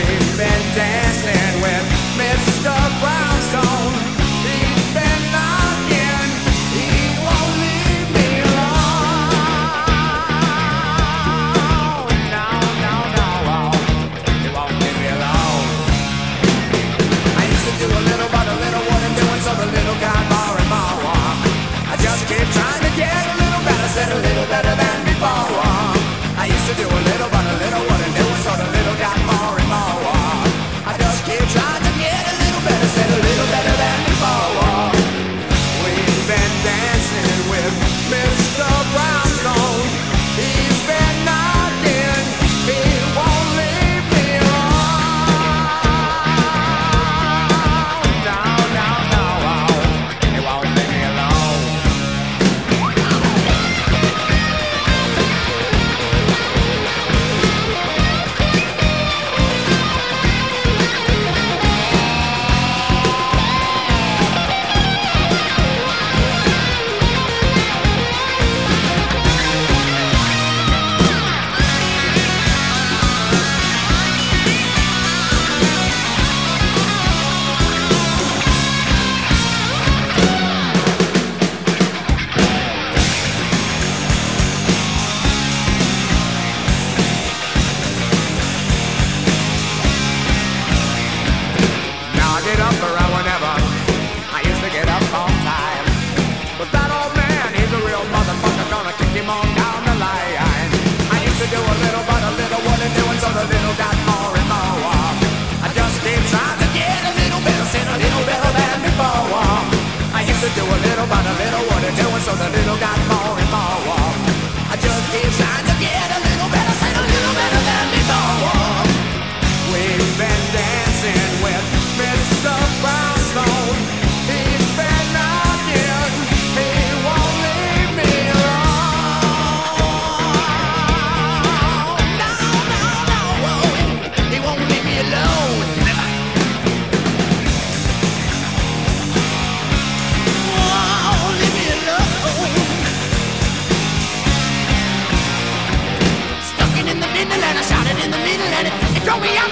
We've been dancing with Mr. Brownstone. He's been knocking, he won't leave me alone. No, no, no, he won't leave me alone. I used to do a little, but a little wasn't doing, so the little got more and more. I just keep trying to get a little better, said a little better than before. I used to do a little, but a little wasn't doing, so the little got more and more. I just keep trying to get a little better, said a little better than before. We've been dancing with Mr. Brownstone. He's been knocking, he won't leave me alone. No, no, no, he won't leave me alone. Now I get up around whenever I used to get up on time. But that old man, he's a real motherfucker, gonna kick him on down the line. I used to do a little, but a little wasn't doing, so the little got more and more. I just keep trying to get a little better, said a little better than before. I used to do a little, but a little wasn't doing, so the little got more and more. I just keep trying to get a little better, said a little better than before. We've been dancing with Mr. Brownstone. He's been knocking, he won't leave me alone. No, no, no, he won't leave me alone. Won't leave me alone. Stuck in the middle and I shot it in the middle and it drove me out.